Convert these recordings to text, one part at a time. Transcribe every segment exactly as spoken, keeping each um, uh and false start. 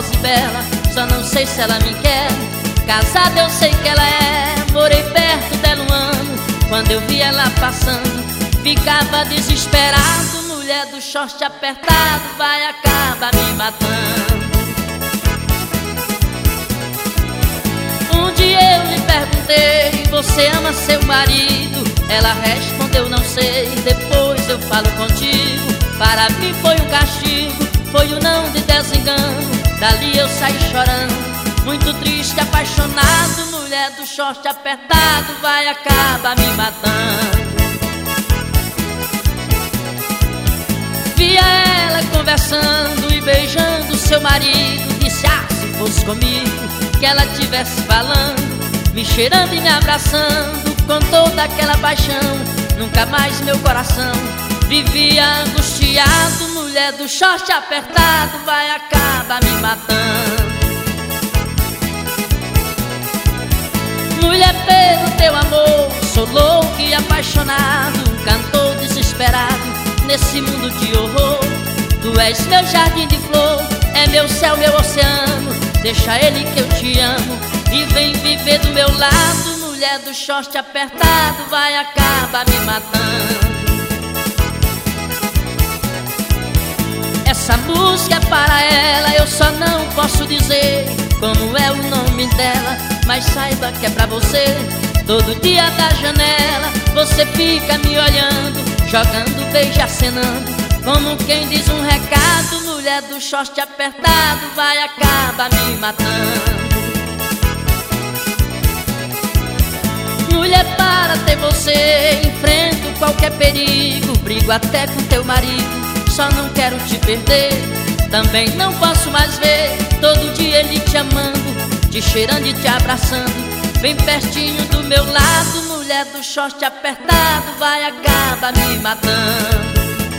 formosa e bela, só não sei se ela me quer. Casada eu sei que ela é, morei perto dela um ano. Quando eu vi ela passando, ficava desesperado. Mulher do short apertado, vai acabar me matando. Um dia eu lhe perguntei, você ama seu marido? Ela respondeu, não sei, depois eu falo contigo. Para mim foi um castigo, foi um não de desengano. Dali eu saí chorando, muito triste, apaixonado. Mulher do short apertado, vai acabar me matando. Via ela conversando e beijando seu marido. Disse, ah, se fosse comigo que ela tivesse falando, me cheirando e me abraçando com toda aquela paixão. Nunca mais meu coração vivia angustiado. Mulher do short apertado, vai acabar me matando. Mulher, pelo teu amor, sou louco e apaixonado, um cantor desesperado nesse mundo de horror. Tu és meu jardim de flor, é meu céu, meu oceano. Deixa ele que eu te amo e vem viver do meu lado. Mulher do short apertado, vai acabar me matando. Essa música é para ela, eu só não posso dizer como é o nome dela, mas saiba que é pra você. Todo dia da janela você fica me olhando, jogando beijo, acenando, como quem diz um recado. Mulher do short apertado, vai acabar me matando. Mulher, para ter você, enfrento qualquer perigo, brigo até com teu marido, só não quero te perder. Também não posso mais ver todo dia ele te amando, te cheirando e te abraçando, bem pertinho do meu lado. Mulher do short apertado, vai acabar me matando.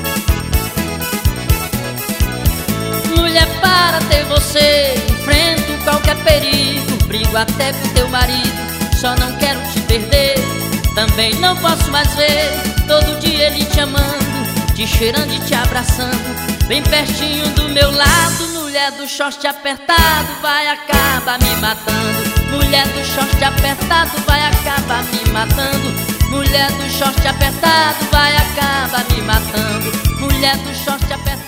Mulher, para ter você, enfrento qualquer perigo, brigo até com teu marido, só não quero te perder. Também não posso mais ver todo dia ele te amando, te cheirando e te abraçando, bem pertinho do meu lado. Mulher do short apertado, vai acabar me matando. Mulher do short apertado, vai acabar me matando. Mulher do short apertado, vai acabar me matando. Mulher do short apertado.